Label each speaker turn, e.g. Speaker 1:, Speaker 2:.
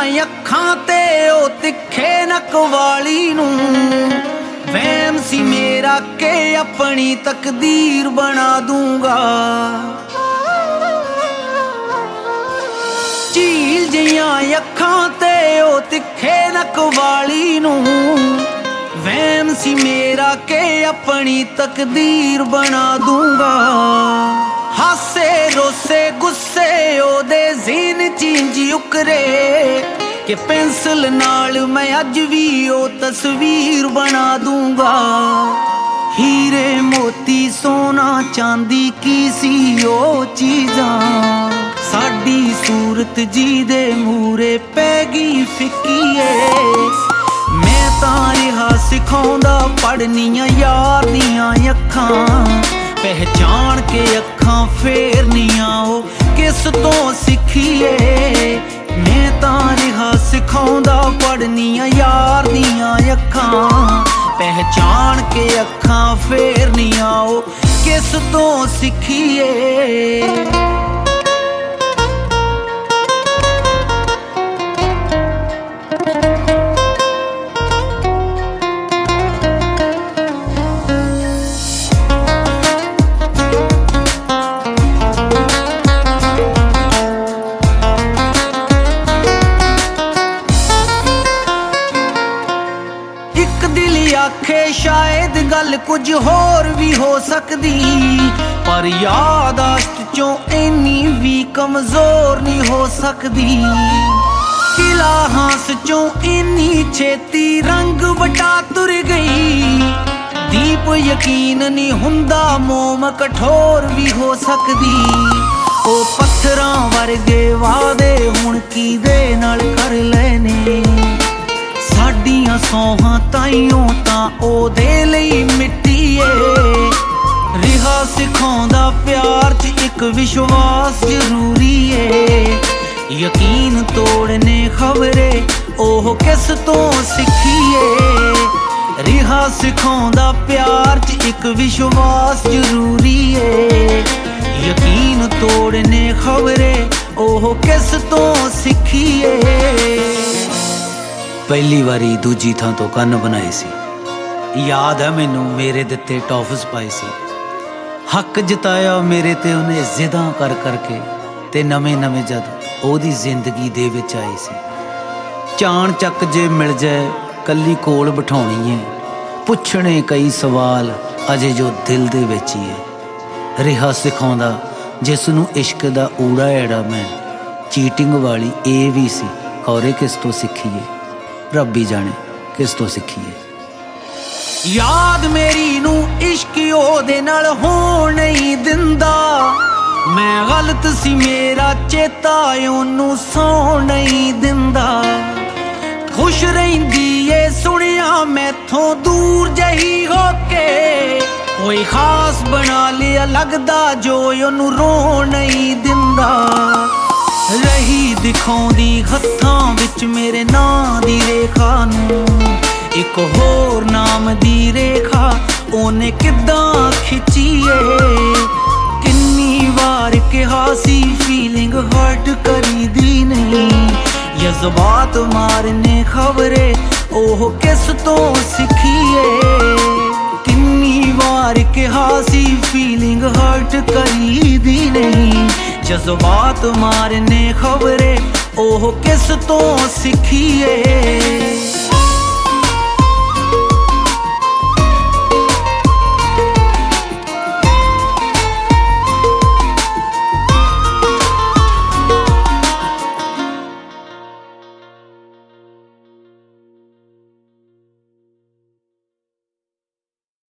Speaker 1: ਅੱਖਾਂ ਤੇ ਉਹ ਤਿੱਖੇ ਨੱਕ ਵਾਲੀ ਨੂੰ ਵਹਿਮ ਸੀ ਮੇਰਾ ਕਿ ਆਪਣੀ ਤਕਦੀਰ ਬਣਾ ਦੂੰਗਾ। ਝੀਲ ਜਿਹੀਆਂ ਅੱਖਾਂ ਤੇ ਉਹ ਤਿੱਖੇ ਨੱਕ ਵਾਲੀ ਨੂੰ ਵਹਿਮ ਸੀ ਮੇਰਾ ਕਿ ਆਪਣੀ ਤਕਦੀਰ ਬਣਾ ਦੂੰਗਾ। ਹਾਸੇ ਰੋਸੇ ਗੁੱਸੇ ਉਹਦੇ ਜ਼ੀਨ ਚਿੰਜ ਉਕਰੇ ਕਿ ਪੈਨਸਲ ਨਾਲ ਮੈਂ ਅੱਜ ਵੀ ਉਹ ਤਸਵੀਰ ਬਣਾ ਦੂੰਗਾ। ਹੀਰੇ ਮੋਤੀ ਸੋਨਾ ਚਾਂਦੀ ਕੀ ਸੀ ਉਹ ਚੀਜ਼ਾਂ ਸਾਡੀ ਸੂਰਤ ਜੀ ਦੇ ਮੂਰੇ ਪੈ ਗਈ ਫਿੱਕੀਏ। ਮੈਂ ਤਾਂ ਰਿਹਾ ਸਿਖਾਉਂਦਾ ਪੜ੍ਹਨੀਆਂ ਯਾਰ ਦੀਆਂ ਅੱਖਾਂ ਪਹਿਚਾਣ ਕੇ ਅੱਖਾਂ ਫੇਰਨੀਆਂ ਉਹ ਕਿਸ ਤੋਂ ਸਿੱਖੀਏ। ਮੈਂ ਤਾਂ ਰਿਹਾ ਸਿਖਾਉਂਦਾ ਪੜ੍ਹਨੀਆਂ ਯਾਰ ਦੀਆਂ ਅੱਖਾਂ ਪਹਿਚਾਣ ਕੇ ਅੱਖਾਂ ਫੇਰਨੀਆਂ ਉਹ ਕਿਸ ਤੋਂ ਸਿੱਖੀਏ। ਆਖੇ ਸ਼ਾਇਦ ਗੱਲ ਕੁਝ ਹੋਰ ਵੀ ਹੋ ਸਕਦੀ ਪਰ ਯਾਦਾਸ਼ਤ ਚੋਂ ਇੰਨੀ ਵੀ ਕਮਜ਼ੋਰ ਨਹੀਂ ਹੋ ਸਕਦੀ। ਕਿਲਾ ਹਾਂਸ ਚੋਂ ਇੰਨੀ ਛੇਤੀ ਰੰਗ ਵਟਾ ਤੁਰ ਗਈ। ਦੀਪ ਯਕੀਨ ਨਹੀਂ ਹੁੰਦਾ ਮੋਮ ਕਠੋਰ ਵੀ ਹੋ ਸਕਦੀ। ਉਹ ਪੱਥਰਾਂ ਵਰਗੇ ਵਾਅਦੇ ਹੁਣ ਕਿਹਦੇ ਨਾਲ ਕਰ ਲੈਣੇ ਸਾਡੀਆਂ ਸੌਹਾਂ ਤਾਈਓ ਤਾਂ ਉਹਦੇ ਲਈ ਮਿੱਟੀ ਏ। ਰਿਹਾ ਸਿਖਾਉਂਦਾ ਪਿਆਰ 'ਚ ਇੱਕ ਵਿਸ਼ਵਾਸ ਜ਼ਰੂਰੀ ਏ। ਯਕੀਨ ਤੋੜਨੇ ਖਬਰੇ ਉਹ ਕਿਸ ਤੋਂ ਸਿੱਖੀਏ। ਰਿਹਾ ਸਿਖਾਉਂਦਾ ਪਿਆਰ 'ਚ ਇੱਕ ਵਿਸ਼ਵਾਸ ਜ਼ਰੂਰੀ ਏ। ਯਕੀਨ ਤੋੜਨੇ ਖਬਰੇ ਉਹ ਕਿਸ ਤੋਂ ਸਿੱਖੀਏ। ਪਹਿਲੀ ਵਾਰੀ ਦੂਜੀ ਥਾਂ ਤੋਂ ਕੰਨ ਬਣਾਏ ਸੀ। ਯਾਦ ਹੈ ਮੈਨੂੰ ਮੇਰੇ ਦਿੱਤੇ ਟੌਫਸ ਪਾਏ ਸੀ। ਹੱਕ ਜਤਾਇਆ ਮੇਰੇ ਤੇ ਉਹਨੇ ਜ਼ਿੱਦਾਂ ਕਰ ਕਰਕੇ ਤੇ ਨਵੇਂ ਜਦ ਉਹਦੀ ਜ਼ਿੰਦਗੀ ਦੇ ਵਿੱਚ ਆਏ ਸੀ। ਚਾਣ ਚੱਕ ਜੇ ਮਿਲ ਜਾਏ ਕੱਲੀ ਕੋਲ ਬਿਠਾਉਣੀ ਏ ਪੁੱਛਣੇ ਕਈ ਸਵਾਲ ਅਜੇ ਜੋ ਦਿਲ ਦੇ ਵਿੱਚ ਹੀ ਏ। ਰਿਹਾ ਸਿਖਾਉਂਦਾ ਜਿਸ ਨੂੰ ਇਸ਼ਕ ਦਾ ਊੜਾ ਐੜਾ ਮੈਂ ਚੀਟਿੰਗ ਵਾਲੀ ਇਹ ਵੀ ਸੀ ਖੌਰੇ ਕਿਸ ਤੋਂ ਸਿੱਖੀਏ। ਰੱਬ ਹੀ ਜਾਣੇ ਕਿਸ ਤੋਂ ਸਿੱਖੀਏ। ਯਾਦ ਮੇਰੀ ਨੂੰ ਇਸ਼ਕ ਉਹਦੇ ਨਾਲ ਹੋਣ ਨਹੀਂ ਦਿੰਦਾ। ਮੈਂ ਗਲਤ ਸੀ ਮੇਰਾ ਚੇਤਾ ਉਹਨੂੰ ਸੌਣ ਨਹੀਂ ਦਿੰਦਾ। ਖੁਸ਼ ਰਹਿੰਦੀ ਏ ਸੁਣਿਆ ਮੈਥੋਂ ਦੂਰ ਜਹੀ ਹੋ ਕੇ ਕੋਈ ਖਾਸ ਬਣਾ ਲਿਆ ਲੱਗਦਾ ਜੋ ਉਹਨੂੰ ਰੋਣ ਨਹੀਂ ਦਿੰਦਾ। ਰਹੀ ਦਿਖਾਉਂਦੀ ਹੱਥਾਂ ਵਿੱਚ ਮੇਰੇ ਨਾਂ ਦੀ ਰੇਖਾ ਨੂੰ ਇੱਕ ਹੋਰ ਨਾਮ ਦੀ ਰੇਖਾ ਉਹਨੇ ਕਿੱਦਾਂ ਖਿੱਚੀਏ। ਕਿੰਨੀ ਵਾਰ ਕਿਹਾ ਸੀ ਫੀਲਿੰਗ ਹਰਟ ਕਰੀਦੀ ਨਹੀਂ। ਜਜ਼ਬਾਤ ਮਾਰਨੇ ਖਬਰੇ ਉਹ ਕਿਸ ਤੋਂ ਸਿੱਖੀਏ। ਕਿੰਨੀ ਵਾਰ ਕਿਹਾ ਸੀ ਫੀਲਿੰਗ ਹਰਟ ਕਰੀਦੀ ਨਹੀਂ। ਜਜ਼ਬਾਤ ਮਾਰਨੇ ਖਬਰੇ ਉਹ ਕਿਸ ਤੋਂ ਸਿੱਖੀਏ।